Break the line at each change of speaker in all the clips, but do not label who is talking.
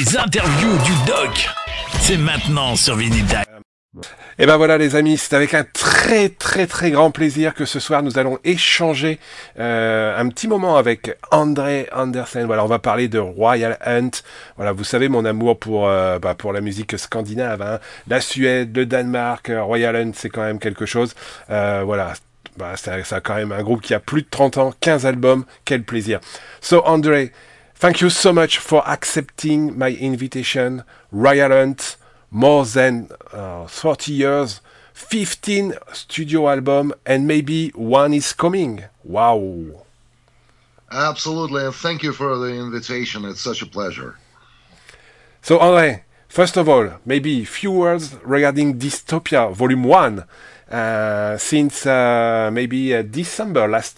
Les interviews du doc. C'est maintenant sur Vinyl Time.
Et ben voilà les amis, c'est avec un très très très grand plaisir que ce soir nous allons échanger un petit moment avec André Andersen. Voilà, on va parler de Royal Hunt. Voilà, vous savez mon amour pour la musique scandinave, hein. La Suède, le Danemark, Royal Hunt c'est quand même quelque chose. Voilà. Ça a quand même un groupe qui a plus de 30 ans, 15 albums, quel plaisir. So André, thank you so much for accepting my invitation. Royal Hunt, more than 30 years, 15 studio albums, and maybe one is coming. Wow.
Absolutely, and thank you for the invitation. It's such a pleasure.
So André, first of all, maybe a few words regarding Dystopia Volume 1. Since maybe December last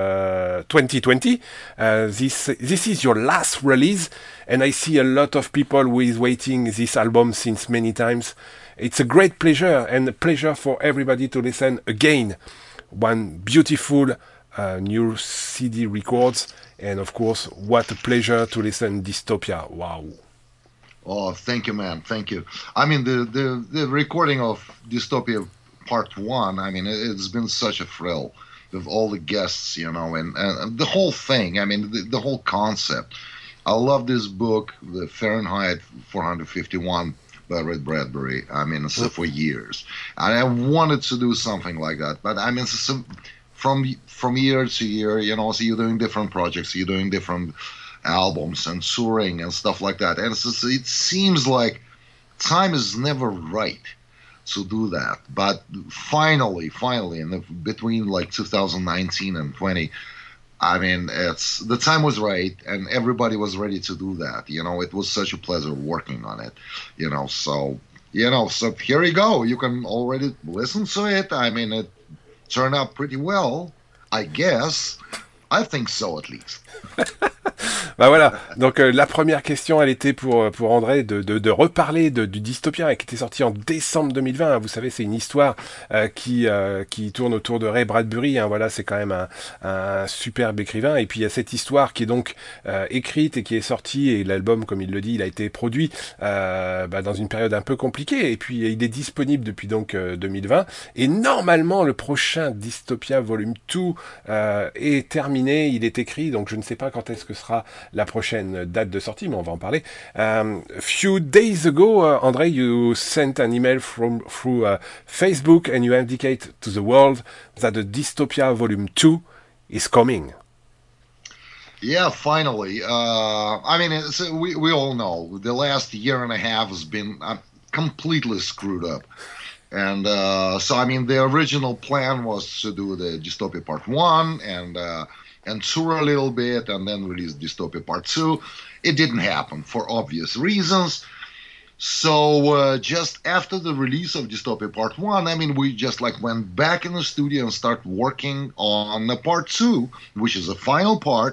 2020, this is your last release, and I see a lot of people who is waiting this album since many times. It's a great pleasure and a pleasure for everybody to listen again. One beautiful new CD records, and of course, what a pleasure to listen Dystopia. Wow.
Oh, thank you, man. Thank you. I mean, the recording of Dystopia Part 1, I mean, it's been such a thrill with all the guests, you know, and the whole thing. I mean, the whole concept. I love this book, the Fahrenheit 451 by Red Bradbury. I mean, so for years. And I wanted to do something like that. But I mean, from year to year, you know, so you're doing different projects, you're doing different albums and touring and stuff like that. And it seems like time is never right to do that, but finally, between like 2019 and 20, I mean, the time was right, and everybody was ready to do that. You know, it was such a pleasure working on it. So here you go. You can already listen to it. I mean, it turned out pretty well, I guess. I think so, at least.
Bah voilà, donc la première question, elle était pour André de reparler du Dystopia qui était sorti en décembre 2020. Hein. Vous savez, c'est une histoire qui tourne autour de Ray Bradbury. Hein. Voilà, c'est quand même un superbe écrivain. Et puis il y a cette histoire qui est donc écrite et qui est sortie. Et l'album, comme il le dit, il a été produit dans une période un peu compliquée. Et puis il est disponible depuis donc 2020. Et normalement, le prochain Dystopia Volume 2 est terminé. Il est écrit, donc je ne sais pas quand est-ce que sera la prochaine date de sortie, mais on va en parler. Few days ago, André, you sent an email through Facebook and you indicate to the world that the Dystopia Volume 2 is coming.
Yeah, finally. I mean, we all know the last year and a half has been completely screwed up. And so, I mean, the original plan was to do the Dystopia Part 1 and tour a little bit and then release Dystopia Part 2. It didn't happen for obvious reasons. So just after the release of Dystopia Part 1, I mean, we just like went back in the studio and started working on the Part 2, which is the final part.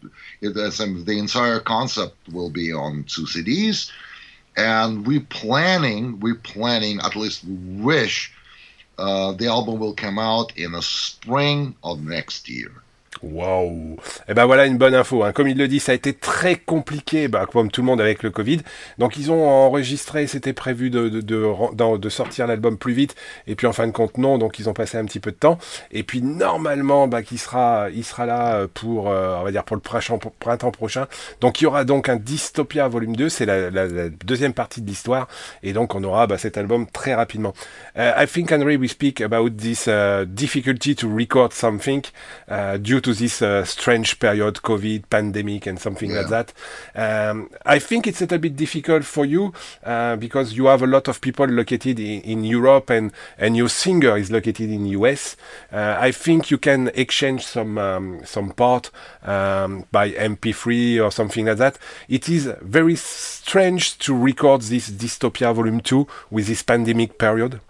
The entire concept will be on 2 CDs. And we're planning, at least we wish, the album will come out in the spring of next year.
Wow. Et ben voilà une bonne info. Hein. Comme il le dit, ça a été très compliqué, comme tout le monde avec le Covid. Donc ils ont enregistré, c'était prévu de sortir l'album plus vite. Et puis en fin de compte non. Donc ils ont passé un petit peu de temps. Et puis normalement, il sera là pour, on va dire pour le printemps prochain. Donc il y aura donc un Dystopia Volume 2. C'est la deuxième partie de l'histoire. Et donc on aura cet album très rapidement. I think Henry, we speak about this difficulty to record something due to this strange period, COVID, pandemic, and something like that. I think it's a little bit difficult for you because you have a lot of people located in Europe and your singer is located in US. I think you can exchange some part by MP3 or something like that. It is very strange to record this Dystopia Volume 2 with this pandemic period.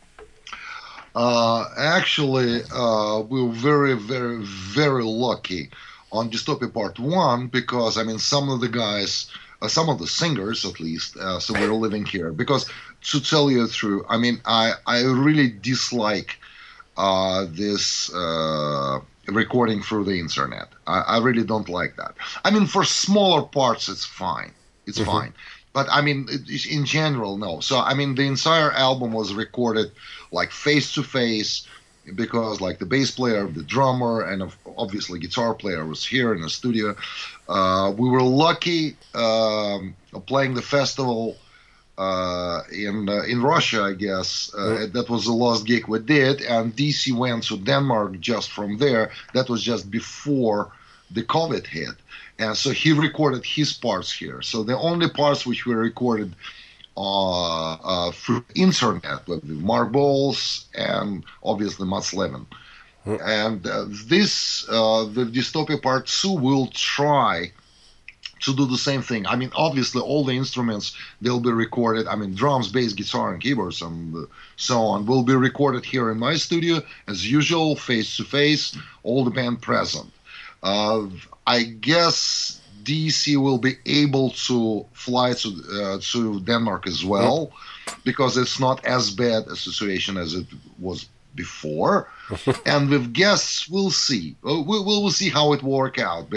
Actually, we were very, very, very lucky on Dystopia Part 1 because, I mean, some of the guys, some of the singers at least, so we're living here. Because to tell you the truth, I mean, I really dislike this recording through the internet. I really don't like that. I mean, for smaller parts, it's fine. It's fine. But I mean, in general, no. So I mean, the entire album was recorded like face to face because like the bass player, the drummer, and obviously guitar player was here in the studio. We were lucky playing the festival in Russia, I guess. That was the last gig we did, and DC went to Denmark just from there. That was just before the COVID hit, and so he recorded his parts here. So the only parts which were recorded through internet with Mark Bowles and obviously Mats Levin. And the Dystopia Part 2 will try to do the same thing. I mean, obviously, all the instruments, they'll be recorded. I mean, drums, bass, guitar, and keyboards, and so on, will be recorded here in my studio, as usual, face-to-face, all the band present. I guess DC will be able to fly to Denmark as well, because it's not as bad a situation as it was before. And with guests, we'll see. We'll see how it work out.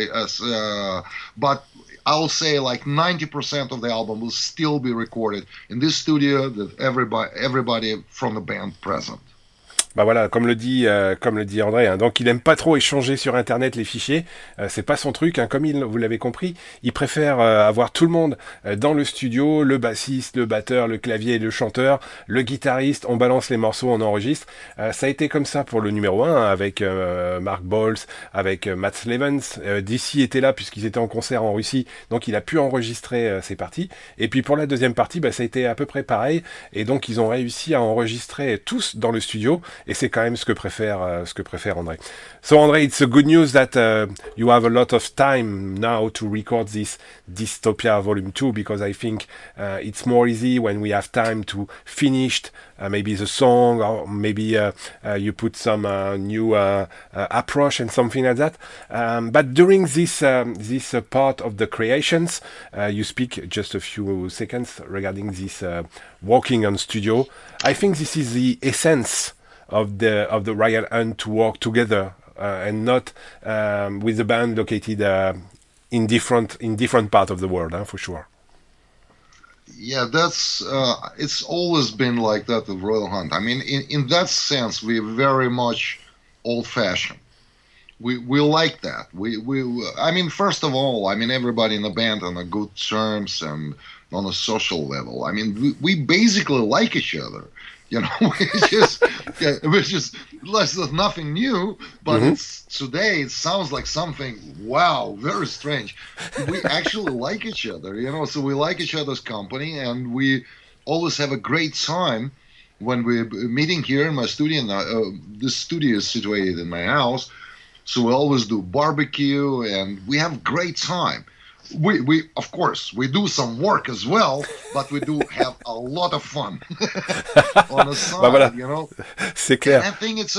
But I'll say like 90% of the album will still be recorded in this studio with everybody from the band present.
Bah voilà, comme le dit André, hein, donc il aime pas trop échanger sur Internet les fichiers, c'est pas son truc, hein, comme vous l'avez compris, il préfère avoir tout le monde dans le studio, le bassiste, le batteur, le clavier, le chanteur, le guitariste, on balance les morceaux, on enregistre. Ça a été comme ça pour le numéro 1, hein, avec Mark Bowles, avec Mats Levens, DC était là puisqu'ils étaient en concert en Russie, donc il a pu enregistrer ses parties, et puis pour la deuxième partie, bah, ça a été à peu près pareil, et donc ils ont réussi à enregistrer tous dans le studio. Et c'est quand même ce que préfère André. So André, it's a good news that you have a lot of time now to record this Dystopia Volume 2, because I think it's more easy when we have time to finish maybe the song, or maybe you put some new approach and something like that. But during this part of the creations, you speak just a few seconds regarding this working on studio. I think this is the essence of the Royal Hunt, to work together and not with the band located in different part of the world, for sure.
Yeah, that's it's always been like that with Royal Hunt. I mean, in that sense, we're very much old-fashioned. We like that. I mean, first of all, I mean, everybody in the band on a good terms and on a social level. I mean, we basically like each other. You know, it's just there's nothing new, but today it sounds like something, wow, very strange. We actually like each other, you know, so we like each other's company, and we always have a great time when we're meeting here in my studio. This studio is situated in my house, so we always do barbecue, and we have great time. We of course we do some work as well, but we do have a lot of fun on the side,
bah voilà.
You know.
C'est clair.
And I think it's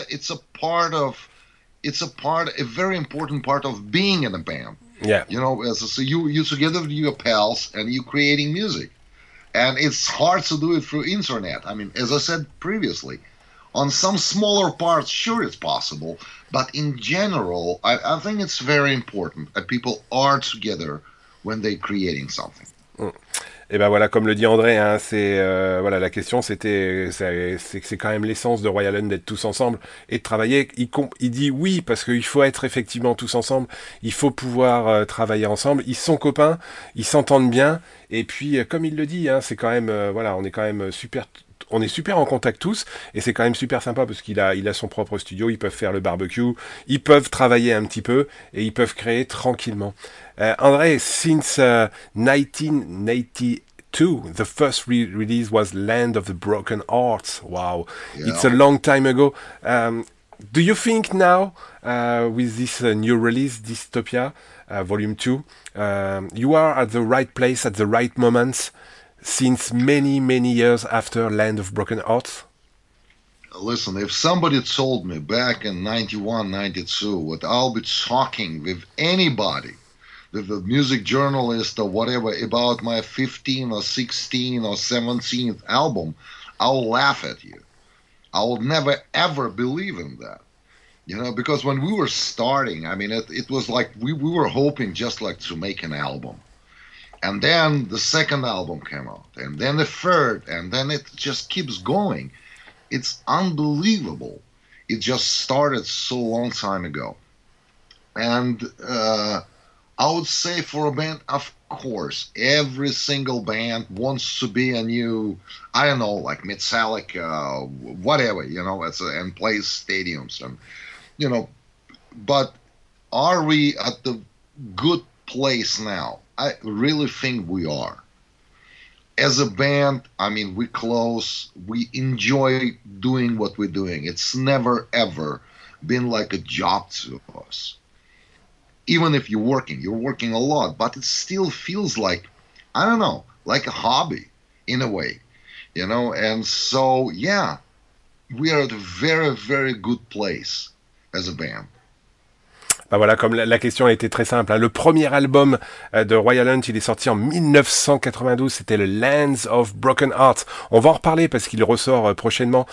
a very important part of being in a band.
Yeah.
You know, so you together with your pals and you creating music, and it's hard to do it through internet. I mean, as I said previously, on some smaller parts, sure, it's possible. But in general, I think it's very important that people are together when they're creating something.
Et ben voilà, comme le dit André, hein, c'est voilà, la question c'est quand même l'essence de Royal Hunt d'être tous ensemble et de travailler. Il dit oui parce qu'il faut être effectivement tous ensemble, il faut pouvoir travailler ensemble. Ils sont copains, ils s'entendent bien, et puis comme il le dit, hein, c'est quand même voilà, on est super en contact tous, et c'est quand même super sympa parce qu'il a son propre studio, ils peuvent faire le barbecue, ils peuvent travailler un petit peu, et ils peuvent créer tranquillement. André, since 1982, the first release was Land of the Broken Hearts. Wow, yeah. It's a long time ago. Do you think now, with this new release, Dystopia Volume 2, you are at the right place at the right moments, since many, many years after Land of Broken Hearts?
Listen, if somebody told me back in 91, 92, what I'll be talking with anybody, with a music journalist or whatever, about my 15 or 16 or 17th album, I'll laugh at you. I will never, ever believe in that. You know, because when we were starting, I mean, it was like we were hoping just like to make an album. And then the second album came out, and then the third, and then it just keeps going. It's unbelievable. It just started so long time ago. And I would say for a band, of course, every single band wants to be a new, I don't know, like Metallica, whatever, and plays stadiums, and you know. But are we at the good place now? I really think we are. As a band, I mean, we close, we enjoy doing what we're doing. It's never ever been like a job to us. Even if you're working a lot, but it still feels like, I don't know, like a hobby in a way, And so, yeah, we are at a very, very good place as a band.
Bah voilà, comme la question a été très simple. Hein. Le premier album de Royal Hunt, il est sorti en 1992. C'était le Lands of Broken Hearts. On va en reparler parce qu'il ressort prochainement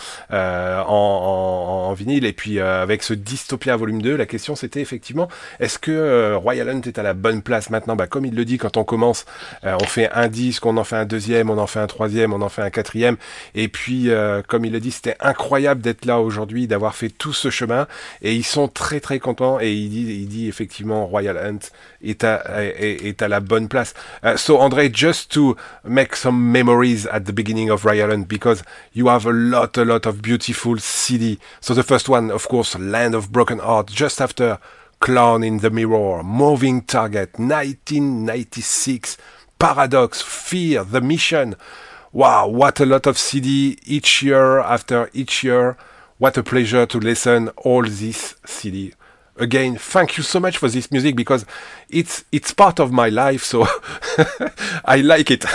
en vinyle. Et puis avec ce Dystopia volume 2, la question c'était effectivement, est-ce que Royal Hunt est à la bonne place maintenant? Bah comme il le dit, quand on commence, on fait un disque, on en fait un deuxième, on en fait un troisième, on en fait un quatrième. Et puis, comme il le dit, c'était incroyable d'être là aujourd'hui, d'avoir fait tout ce chemin. Et ils sont très très contents. Et il dit effectivement Royal Hunt est à la bonne place. So André, just to make some memories at the beginning of Royal Hunt, because you have a lot of beautiful CD. So the first one, of course, Land of Broken Heart, just after Clown in the Mirror, Moving Target, 1996, Paradox, Fear, The Mission. Wow, what a lot of CD each year after each year. What a pleasure to listen all this CD. Again, thank you so much for this music because it's part of my life, so I like it.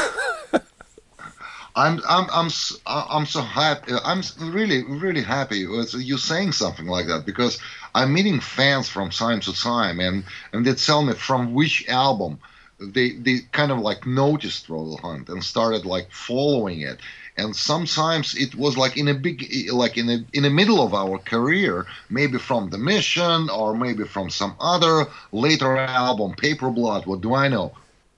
I'm so happy. I'm really really happy with you saying something like that because I'm meeting fans from time to time, and they tell me from which album they kind of like noticed Royal Hunt and started like following it. And sometimes it was like in the middle of our career, maybe from The Mission or maybe from some other later album, Paper Blood, what do I know?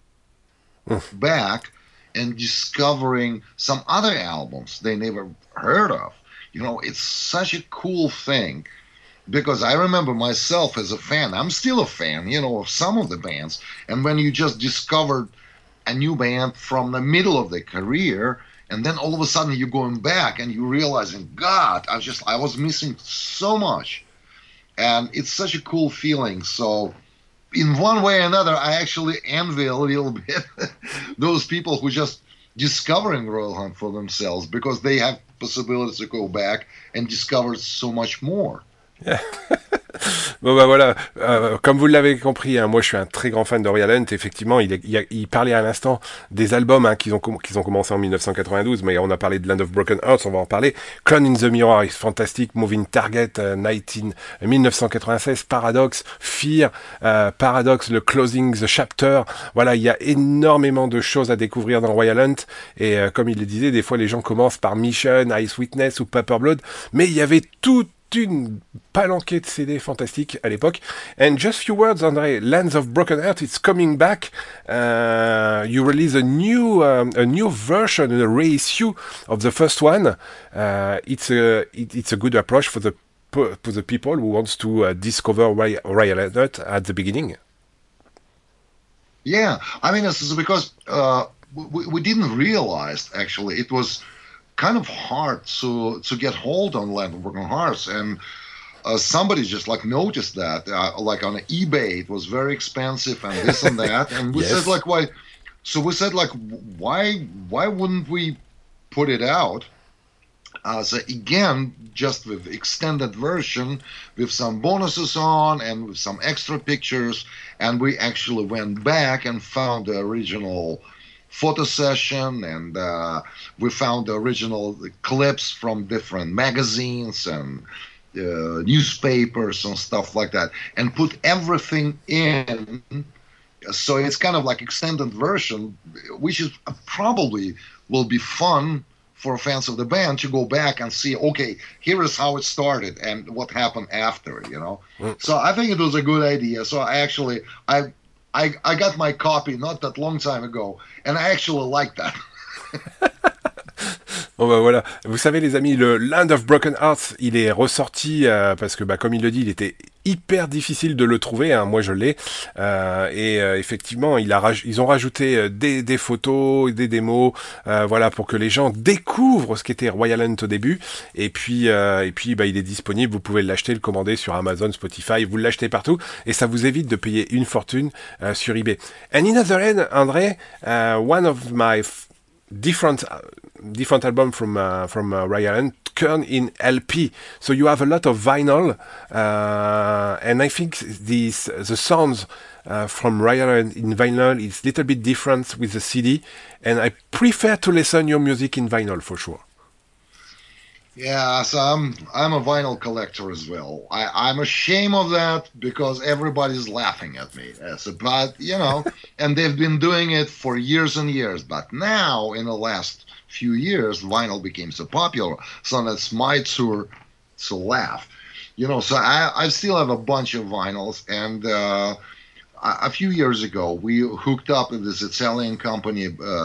Back and discovering some other albums they never heard of. It's such a cool thing because I remember myself as a fan. I'm still a fan, of some of the bands. And when you just discovered a new band from the middle of their career, and then all of a sudden you're going back and you're realizing, God, I was missing so much. And it's such a cool feeling. So in one way or another, I actually envy a little bit those people who just discovering Royal Hunt for themselves because they have possibilities to go back and discover so much more.
Bon bah voilà, comme vous l'avez compris, hein, moi je suis un très grand fan de Royal Hunt. Effectivement, il parlait à l'instant des albums hein, qu'ils ont commencé en 1992, mais on a parlé de Land of Broken Hearts, on va en parler. Clown in the Mirror est fantastique, Moving Target, 1996, Paradox, Fear, Paradox, le Closing the Chapter. Voilà, il y a énormément de choses à découvrir dans Royal Hunt. Et comme il le disait, des fois les gens commencent par Mission, Ice Witness ou Paper Blood, mais il y avait une palanquée de CD fantastiques à l'époque. And just few words, André. Lands of Broken Heart, it's coming back. You release a new version, a reissue of the first one. It's a good approach for the people who wants to discover Royal Hunt at the beginning.
Yeah, I mean, this is because we didn't realize actually it was kind of hard to get hold on Land of Broken Hearts, and somebody just like noticed that like on eBay it was very expensive and this and that, and we said like why? So we said like why wouldn't we put it out? So again, just with extended version with some bonuses on and with some extra pictures, and we actually went back and found the original photo session, and we found the original clips from different magazines and newspapers and stuff like that, and put everything in. So it's kind of like extended version, which is probably will be fun for fans of the band to go back and see, okay, here is how it started and what happened after, So I think it was a good idea. So I I got my copy not that long time ago, and I actually like that.
Bon bah voilà, vous savez les amis, le Land of Broken Hearts, il est ressorti parce que bah comme il le dit, il était hyper difficile de le trouver, hein. Moi je l'ai effectivement ils ont rajouté des photos, des démos, voilà pour que les gens découvrent ce qu'était Royal Hunt au début et puis bah il est disponible, vous pouvez l'acheter, le commander sur Amazon, Spotify, vous l'achetez partout et ça vous évite de payer une fortune sur eBay. And in other end, André, one of my different album from Ryan Hunt turned in LP. So you have a lot of vinyl, and I think the sounds from Ryan Hunt in vinyl is a little bit different with the CD, and I prefer to listen your music in vinyl for sure.
Yeah, so I'm a vinyl collector as well. I'm ashamed of that because everybody's laughing at me. But and they've been doing it for years and years. But now, in the last few years, vinyl became so popular. So that's my tour to laugh. So I still have a bunch of vinyls, and a few years ago we hooked up with this Italian company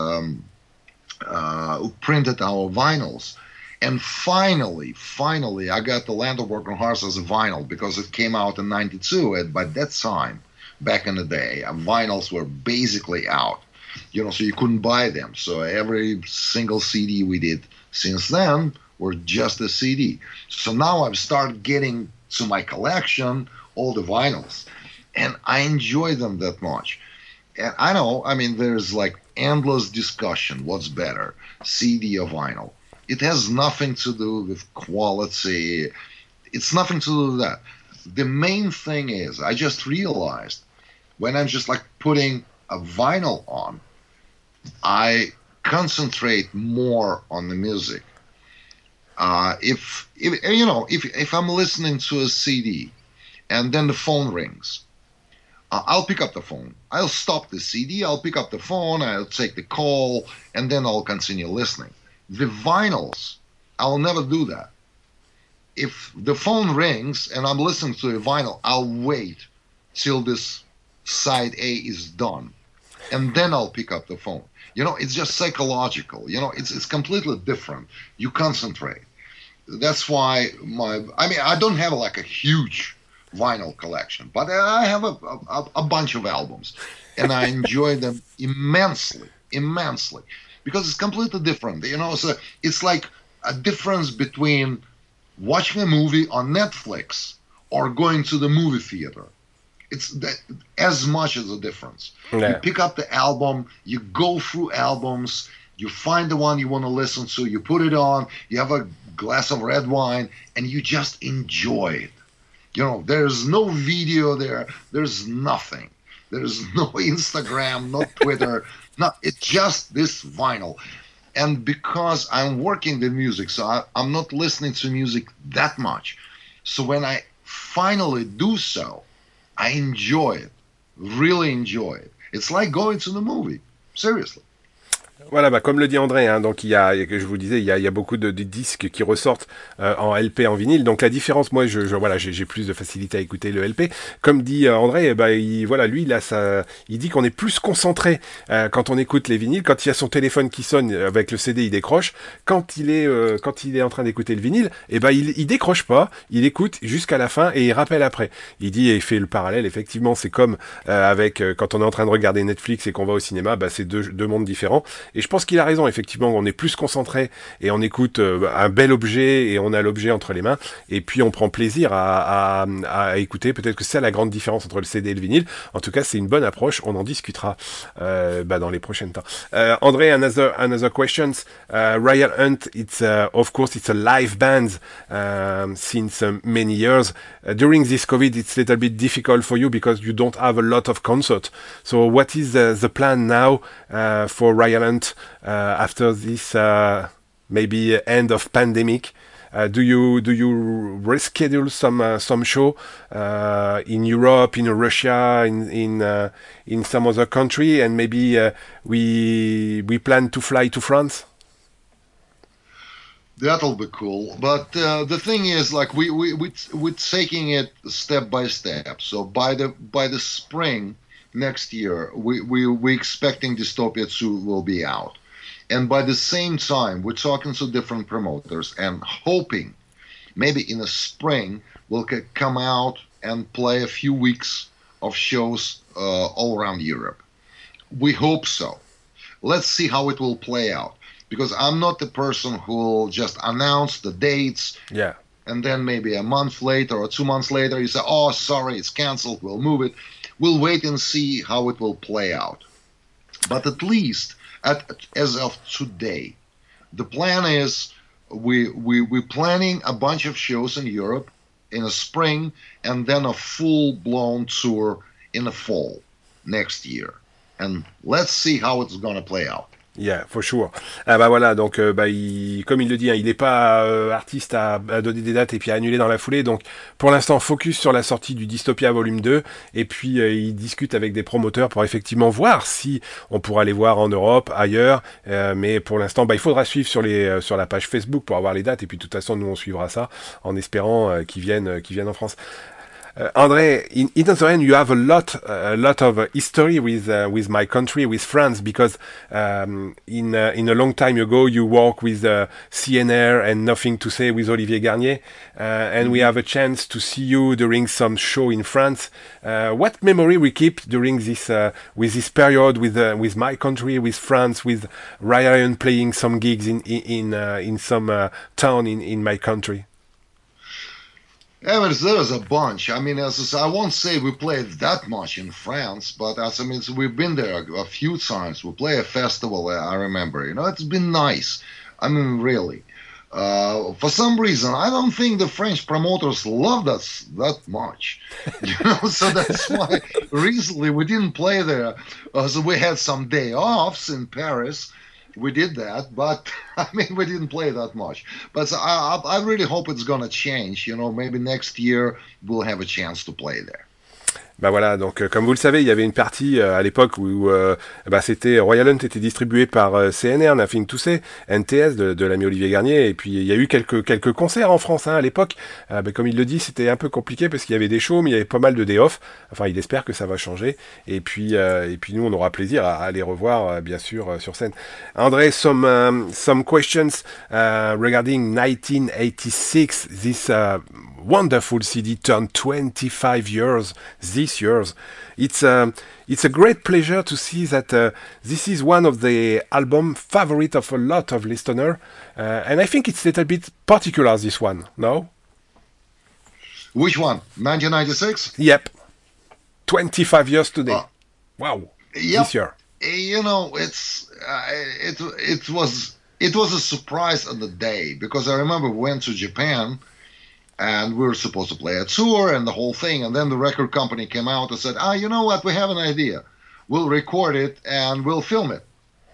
who printed our vinyls. And finally, I got the Land of Broken Hearts as a vinyl because it came out in '92. And by that time, back in the day, vinyls were basically out. So you couldn't buy them. So every single CD we did since then were just a CD. So now I've started getting to my collection all the vinyls, and I enjoy them that much. And I know, there's like endless discussion. What's better, CD or vinyl? It has nothing to do with quality. It's nothing to do with that. The main thing is, I just realized when I'm just like putting a vinyl on, I concentrate more on the music. If I'm listening to a CD and then the phone rings, I'll pick up the phone. I'll stop the CD. I'll pick up the phone. I'll take the call, and then I'll continue listening. The vinyls, I'll never do that. If the phone rings and I'm listening to a vinyl, I'll wait till this side A is done, and then I'll pick up the phone. It's just psychological. It's completely different. You concentrate. That's why I don't have like a huge vinyl collection, but I have a bunch of albums, and I enjoy them immensely. Because it's completely different, So it's like a difference between watching a movie on Netflix or going to the movie theater. It's as much as a difference. Yeah. You pick up the album, you go through albums, you find the one you want to listen to, you put it on, you have a glass of red wine, and you just enjoy it. There's no video there. There's nothing. There's no Instagram, no Twitter. No, it's just this vinyl. And because I'm working the music, so I'm not listening to music that much. So when I finally do so, I enjoy it, really enjoy it. It's like going to the movie, seriously.
Voilà, bah, comme le dit André, hein, donc que je vous disais, il y a beaucoup de disques qui ressortent en LP, en vinyle. Donc la différence, moi, voilà, j'ai plus de facilité à écouter le LP. Comme dit André, bah, lui, il dit qu'on est plus concentré quand on écoute les vinyles. Quand il y a son téléphone qui sonne avec le CD, il décroche. Quand il est en train d'écouter le vinyle, il décroche pas, il écoute jusqu'à la fin et il rappelle après. Il dit et il fait le parallèle. Effectivement, c'est comme avec quand on est en train de regarder Netflix et qu'on va au cinéma, bah, c'est deux mondes différents. Et je pense qu'il a raison, effectivement, on est plus concentré et on écoute un bel objet et on a l'objet entre les mains et puis on prend plaisir à écouter. Peut-être que c'est la grande différence entre le CD et le vinyle. En tout cas, c'est une bonne approche, on en discutera dans les prochains temps. André, another questions. Ryan Hunt, of course, it's a live band since many years. During this COVID, it's a little bit difficult for you because you don't have a lot of concert. So what is the plan now for Ryan Hunt after this maybe end of pandemic? Do you reschedule some show in Europe, in Russia, in some other country, and maybe we plan to fly to France?
That'll be cool, but the thing is, like we're taking it step by step. So by the spring, next year, we expecting Dystopia 2 will be out. And by the same time, we're talking to different promoters and hoping maybe in the spring we'll come out and play a few weeks of shows all around Europe. We hope so. Let's see how it will play out. Because I'm not the person who will just announce the dates.
Yeah.
And then maybe a month later or 2 months later, you say, oh, sorry, it's canceled. We'll move it. We'll wait and see how it will play out. But at least as of today, the plan is we're planning a bunch of shows in Europe in the spring and then a full-blown tour in the fall next year. And let's see how it's going to play out.
Yeah, for sure. Ah bah voilà, donc comme il le dit, hein, il n'est pas artiste à donner des dates et puis à annuler dans la foulée. Donc pour l'instant, focus sur la sortie du Dystopia Volume 2 et puis il discute avec des promoteurs pour effectivement voir si on pourra les voir en Europe, ailleurs. Mais pour l'instant, il faudra suivre sur la page Facebook pour avoir les dates et puis de toute façon, nous on suivra ça en espérant qu'ils viennent en France. André, in the end, you have a lot of history with my country, with France, because in a long time ago you worked with CNR and Nothing to Say with Olivier Garnier, and we have a chance to see you during some show in France. What memory we keep during this with this period with my country, with France, with Ryan playing some gigs in some town in my country?
Yeah, there was a bunch. I mean, I won't say we played that much in France, but we've been there a few times. We play a festival, I remember. It's been nice. I mean, really. For some reason, I don't think the French promoters loved us that much. So that's why recently we didn't play there. So we had some day offs in Paris. We did that, but I mean, we didn't play that much. But I really hope it's going to change. Maybe next year we'll have a chance to play there.
Bah voilà, donc comme vous le savez, il y avait une partie à l'époque où c'était Royal Hunt était distribué par CNR, Nothing to Say, NTS de l'ami Olivier Garnier, et puis il y a eu quelques concerts en France à l'époque. Comme il le dit, c'était un peu compliqué parce qu'il y avait des shows, mais il y avait pas mal de day off. Enfin, il espère que ça va changer. Et puis nous, on aura plaisir à les revoir, bien sûr, sur scène. André, some questions regarding 1986. This wonderful CD turned 25 years this year. It's a great pleasure to see that this is one of the album favorite of a lot of listeners, and I think it's a little bit particular, this one, no?
Which one? 1996?
Yep. 25 years today. Wow.
Yep.
This year.
It's it was a surprise on the day because I remember we went to Japan. And we were supposed to play a tour and the whole thing. And then the record company came out and said, you know what? We have an idea. We'll record it and we'll film it.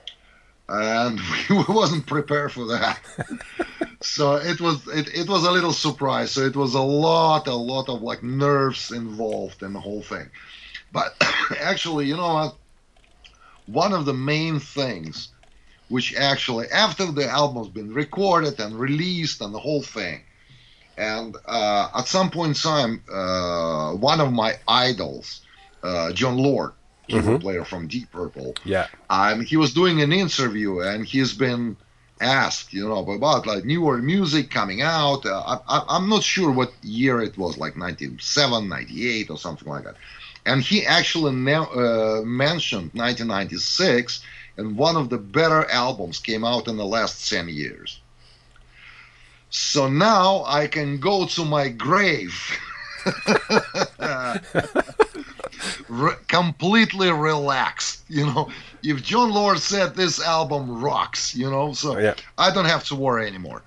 And we wasn't prepared for that. So it was a little surprise. So it was a lot of like nerves involved in the whole thing. But actually, you know what? One of the main things, which actually, after the album's been recorded and released and the whole thing, and at some point in time, one of my idols, John Lord, keyboard player from Deep Purple, he was doing an interview, and he's been asked, about like newer music coming out. I'm not sure what year it was, like 97, 98, or something like that. And he actually mentioned 1996, and one of the better albums came out in the last 10 years. So now I can go to my grave completely relaxed. If John Lord said this album rocks, so I don't have to worry anymore.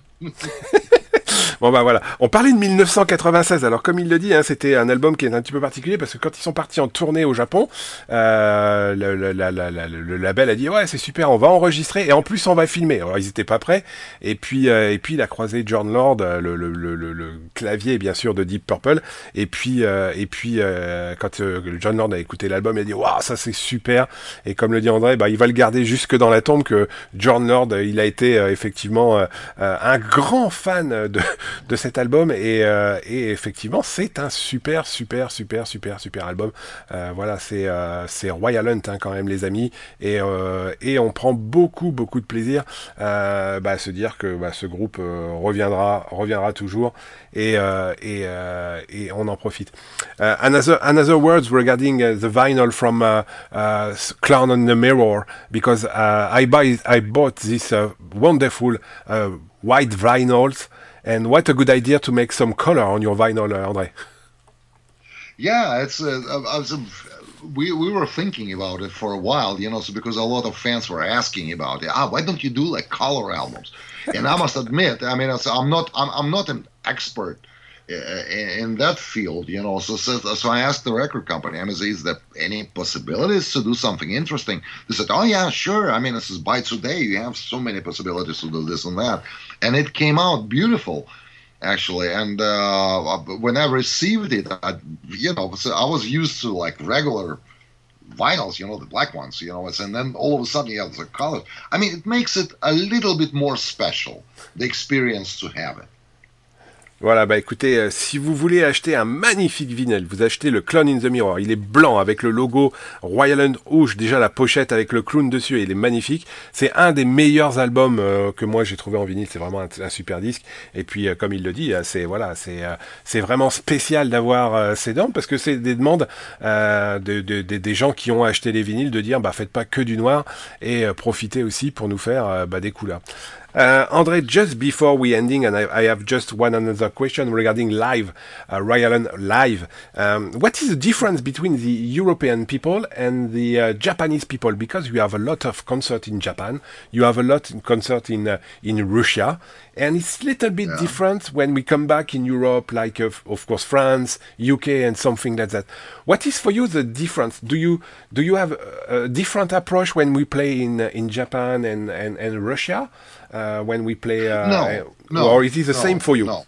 Bon voilà, on parlait de 1996, alors comme il le dit, c'était un album qui est un petit peu particulier parce que quand ils sont partis en tournée au Japon, le label a dit ouais c'est super, on va enregistrer et en plus on va filmer. Alors ils étaient pas prêts et puis il a croisé John Lord, le clavier bien sûr de Deep Purple et puis quand John Lord a écouté l'album il a dit waouh ça c'est super et comme le dit André, il va le garder jusque dans la tombe que John Lord il a été effectivement un grand fan de cet album et effectivement c'est un super album. Voilà, c'est Royal Hunt hein, quand même les amis et on prend beaucoup de plaisir à se dire que ce groupe reviendra toujours et on en profite. Another words regarding the vinyl from Clown on the Mirror because I bought this wonderful white vinyls and what a good idea to make some color on your vinyl, André.
Yeah, it's we were thinking about it for a while, so because a lot of fans were asking about it. Why don't you do like color albums? And I must admit, I mean, I'm not an expert in that field, So I asked the record company, is there any possibilities to do something interesting? They said, oh yeah, sure. I mean, this is By Today. You have so many possibilities to do this and that, and it came out beautiful, actually. And when I received it, I was used to like regular vinyls, the black ones, and then all of a sudden you have the colors. I mean, it makes it a little bit more special, the experience to have it.
Voilà, écoutez, si vous voulez acheter un magnifique vinyle, vous achetez le Clown in the Mirror. Il est blanc avec le logo Royal Hunt rouge, déjà la pochette avec le clown dessus, et il est magnifique. C'est un des meilleurs albums que moi j'ai trouvé en vinyle, c'est vraiment un super disque. Et puis comme il le dit, c'est vraiment spécial d'avoir ces demandes parce que c'est des demandes des gens qui ont acheté les vinyles de dire faites pas que du noir et profitez aussi pour nous faire des couleurs. André, just before we ending, and I have just one another question regarding live, Royal Hunt live. What is the difference between the European people and the Japanese people? Because you have a lot of concert in Japan, you have a lot of concert in Russia, and it's a little bit different when we come back in Europe, like of course France, UK, and something like that. What is for you the difference? Do you have a different approach when we play in Japan and Russia? When we play,
no,
or it is the same for you?
No,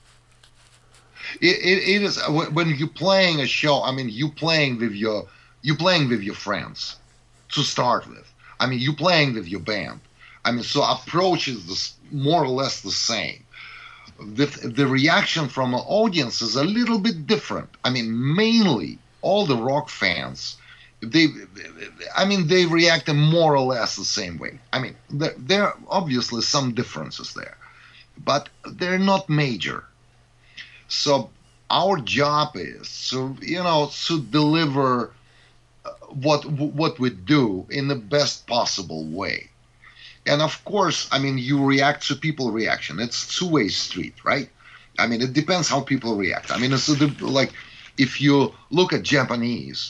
it is when you're playing a show. I mean, you playing with your friends to start with. I mean, you playing with your band. I mean, so approach is more or less the same. The reaction from an audience is a little bit different. I mean, mainly all the rock fans. They react in more or less the same way. I mean, there are obviously some differences there, but they're not major. So our job is to deliver what we do in the best possible way. And of course, I mean, you react to people reaction. It's two-way street, right? I mean, it depends how people react. I mean, it's like if you look at Japanese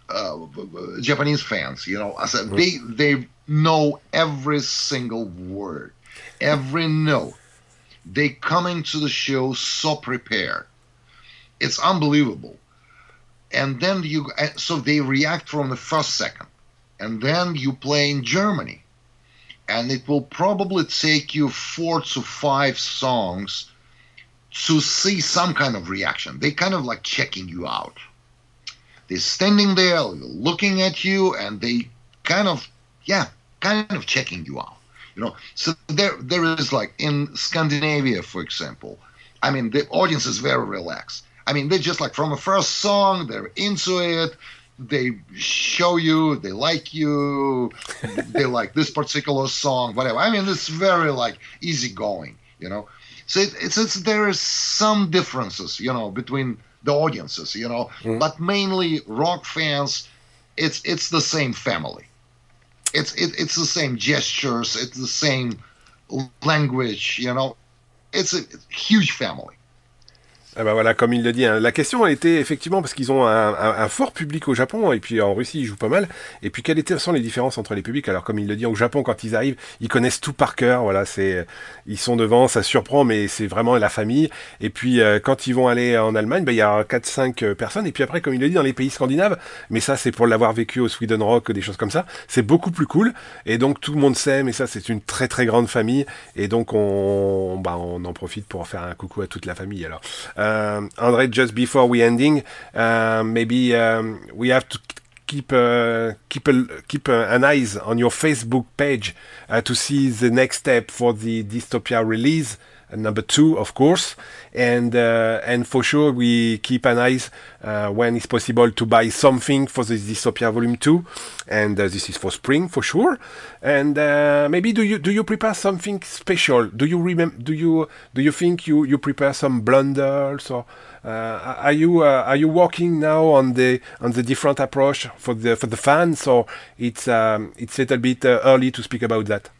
fans, I said they know every single word, every note. They coming to the show so prepared. It's unbelievable. And then so they react from the first second. And then you play in Germany. And it will probably take you 4 to 5 songs to see some kind of reaction. They kind of like checking you out. They're standing there looking at you, and they kind of checking you out. So there is like in Scandinavia, for example. I mean, the audience is very relaxed. I mean, they just like from the first song, they're into it. They show you, they like you, they like this particular song, whatever. I mean, it's very like easygoing, So there is some differences, between the audiences, but mainly rock fans, it's the same family. It's the same gestures, it's the same language, It's a huge family.
Ah voilà, comme il le dit, hein. La question était effectivement parce qu'ils ont un fort public au Japon et puis en Russie ils jouent pas mal. Et puis quelles sont les différences entre les publics? Alors comme il le dit, au Japon quand ils arrivent, ils connaissent tout par cœur. Voilà, ils sont devant, ça surprend, mais c'est vraiment la famille. Et puis quand ils vont aller en Allemagne, il y a 4-5 personnes. Et puis après, comme il le dit, dans les pays scandinaves, mais ça c'est pour l'avoir vécu au Sweden Rock, des choses comme ça, c'est beaucoup plus cool. Et donc tout le monde s'aime et ça c'est une très très grande famille. Et donc on en profite pour faire un coucou à toute la famille. Alors. André, just before we ending, maybe we have to keep an eyes on your Facebook page to see the next step for the Dystopia release. number 2, of course, and for sure we keep an eye when it's possible to buy something for the Dystopia Volume 2, and this is for spring for sure. And maybe do you prepare something special? Do you think you prepare some blunders, or are you working now on the different approach for the fans, or it's a little bit early to speak about that?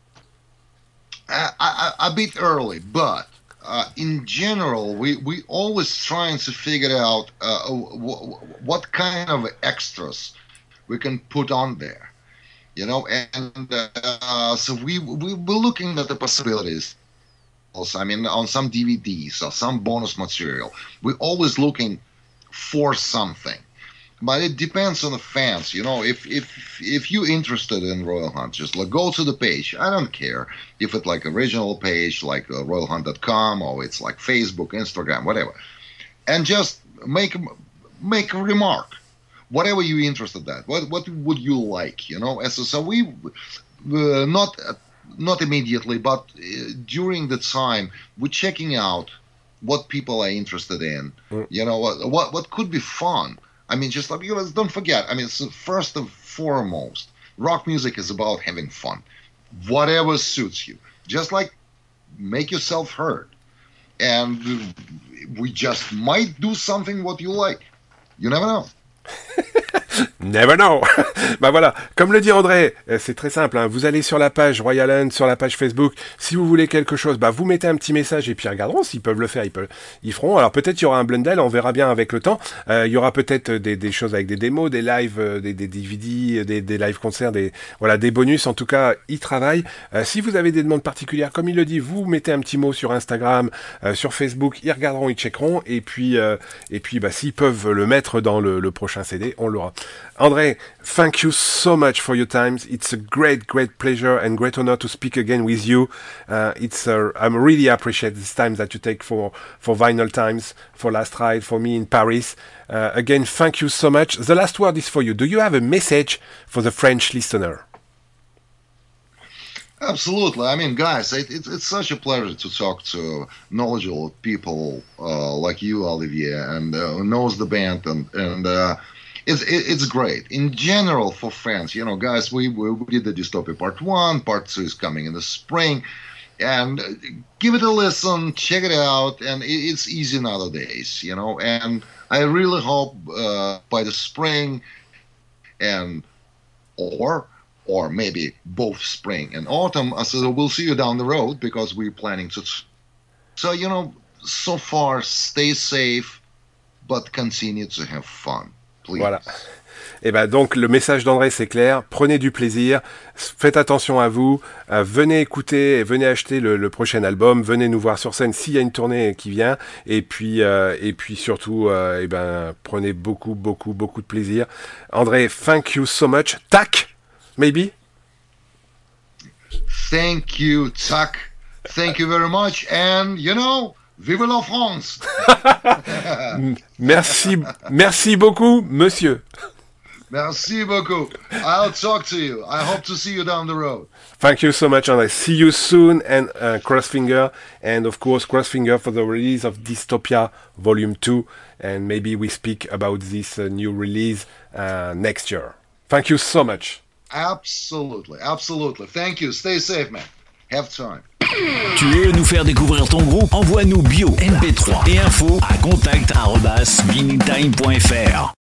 A bit early, but in general, we always trying to figure out what kind of extras we can put on there, and so we're looking at the possibilities. Also, I mean, on some DVDs or some bonus material, we're always looking for something. But it depends on the fans, if you're interested in Royal Hunt, just go to the page. I don't care if it's like original page, like royalhunt.com, or it's like Facebook, Instagram, whatever. And just make a remark, whatever you're interested in. What would you like, So we, not immediately, but during the time, we're checking out what people are interested in, what could be fun. I mean, just like, don't forget, I mean, so first and foremost, rock music is about having fun. Whatever suits you. Just like make yourself heard. And we just might do something what you like. You never know.
Never know. Bah voilà, comme le dit André, c'est très simple, hein. Vous allez sur la page Royal Hunt, sur la page Facebook. Si vous voulez quelque chose, bah vous mettez un petit message et puis regarderont s'ils peuvent le faire, ils feront. Alors peut-être il y aura un blundle, on verra bien avec le temps. Il y aura peut-être des choses avec des démos, des lives, des DVD, des live concerts, des bonus. En tout cas, ils travaillent. Si vous avez des demandes particulières, comme il le dit, vous mettez un petit mot sur Instagram, sur Facebook, ils regarderont, ils checkeront. Et puis bah s'ils peuvent le mettre dans le prochain CD, on l'aura. André, thank you so much for your time. It's a great pleasure and great honor to speak again with you. I really appreciate this time that you take for Vinyl Times, for Last Ride, for me in Paris. Again, thank you so much. The last word is for you. Do you have a message for the French listener?
Absolutely. I mean, guys, it's such a pleasure to talk to knowledgeable people like you, Olivier, and who knows the band, and it's great. In general, for fans, guys, we did the Dystopia Part 1, Part 2 is coming in the spring, and give it a listen, check it out, and it's easy nowadays, and I really hope by the spring and or maybe both spring and autumn, so we'll see you down the road, because we're planning to. So, so far, stay safe, but continue to have fun. Please.
Voilà. Et ben donc le message d'André c'est clair, prenez du plaisir, faites attention à vous, venez écouter, venez acheter le prochain album, venez nous voir sur scène s'il y a une tournée qui vient, et puis surtout prenez beaucoup de plaisir. André, thank you so much. Tac, maybe.
Thank you, Tac. Thank you very much, and vive la France.
Merci beaucoup, monsieur.
Merci beaucoup. I'll talk to you. I hope to see you down the road.
Thank you so much, André. See you soon, and crossfinger, and of course crossfinger for the release of Dystopia Volume 2, and maybe we speak about this new release next year. Thank you so much.
Absolutely. Thank you. Stay safe, man. Have time.
Tu veux nous faire découvrir ton groupe? Envoie-nous bio, MP3 et info à contact@vinyltime.fr.